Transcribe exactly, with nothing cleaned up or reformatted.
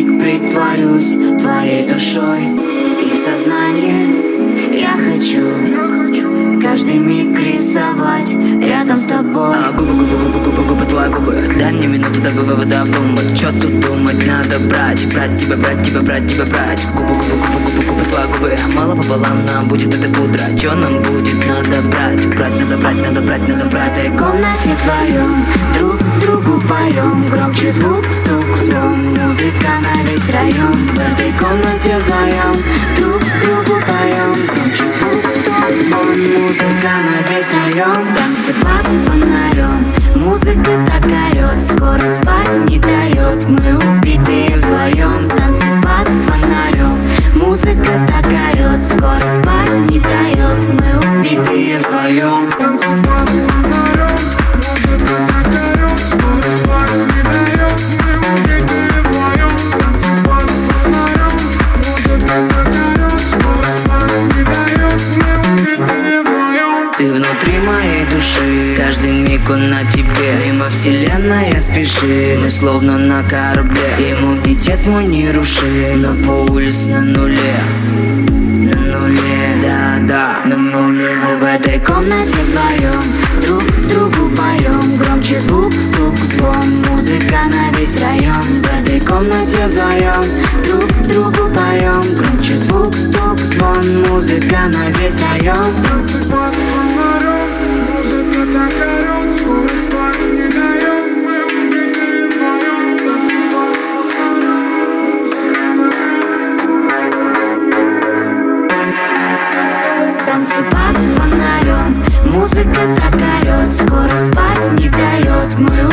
миг притворюсь твоей душой и сознанием. Я хочу каждый миг рисовать рядом с тобой. А губы, губы, губы, губы, губы, твои губы. Дай мне минуту до вывода обдумать. Чё тут думать, надо брать, брать тебя, брать тебя, брать тебя, брать. Губы, губы, губы, губы, губы, твои губы. Мало пополам нам будет эта пудра. Чё нам будет, надо брать, брать, надо брать, надо брать, надо брать. В этой комнате вдвоем друг другу поем. Громче звук, стук, звон, музыка на весь район. В этой комнате вдвоем друг другу поем. Громче звук, стук, звон, музыка на весь район. Танцы под фонарем, музыка так орёт, скоро спать не дает. Мы убитые вдвоем. Танцы под фонарем, музыка так орёт, скоро спать не дает. Мы убитые вдвоем. Танцы под фонарем, музыка так орёт, скоро спать не дает. Мы убитые вдвоем. Танцы под фонарем, музыка так орёт, скоро спать не дает. Мы убитые вдвоем. Ты внутри моей души, каждый миг он на тебе. Мимо вселенная спеши, мы словно на корабле. Иммунитет мой не руши, но пульс на нуле. На нуле, да, да, на нуле. В этой комнате вдвоем друг другу поем. Громче звук, стук, звон, музыка на весь район. В этой комнате вдвоем друг другу поем. Громче звук, стук, звон, музыка на весь район. Танцы под фонарем, музыка так орёт, скоро спать не дает. Мы убитые вдвоем. Танцы под Танцы под фонарем, музыка так орёт, скоро спать не дает. Мы